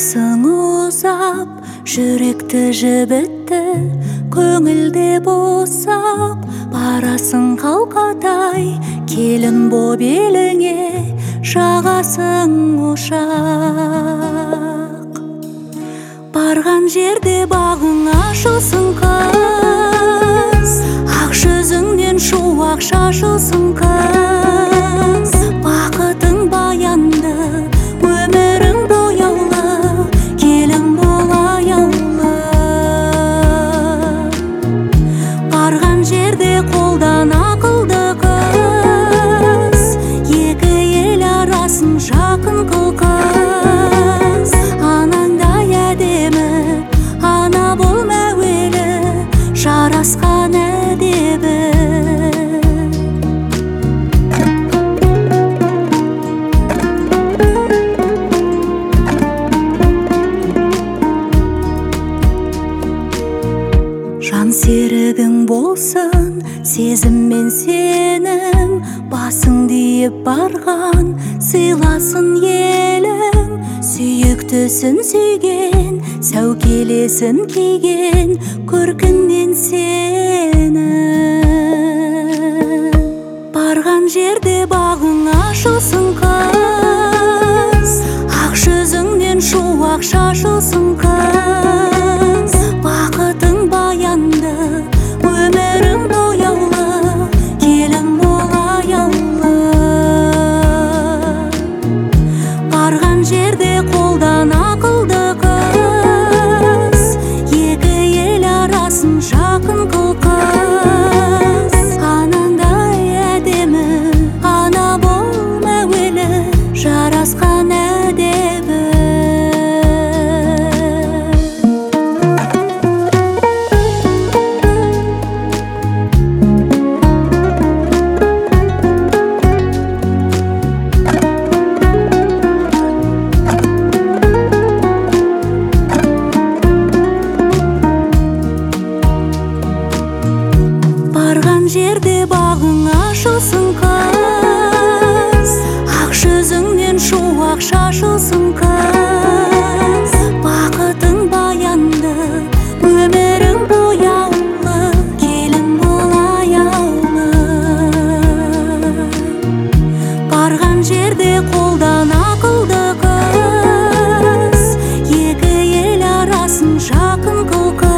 Жасың ұзап, жүректі жібітті, көңілде босап, барасың қалқатай, келін боп еліңе, жағасың ошақ. Барған жерде бағың ашылсын қыз, ақ жүзіңнен шуақ шашылсын қыз. Бақытың баянды, өмірің бояулы, келін бол аяулы. Барған жерде қолдан ақылды қыз, екі ел арасын жақын қыл қыз. Анаңдай әдемі, ана бол мәуелі, жарасқан әдебі. Жан серігің болсын, сезім мен сенім, басың дейіп барған, сыйласын елің. Сүйіктісін сүйген, сәукелесін киген, көркіңнен сені. Барған жерде бағың ашылсын қыз, ақ жүзіңнен шуақ шашылсын қыз. Бақытың баянды, өмірің бояулы, келін бол аяулы. Барған жерде қолдан ақылды қыз, екі ел арасын жақын қыл қыз. Анандай әдемі, ана бол мәуелі, жарасқан әдебі. Барған жерде бағың ашылсын қыз, ақ жүзіңнен шуақ шашылсын қыз. Бақытың баянды, өмірің бояулы, келін бол аяулы. Барған жерде қолдан ақылды қыз, екі ел арасын жақын қыл қыз.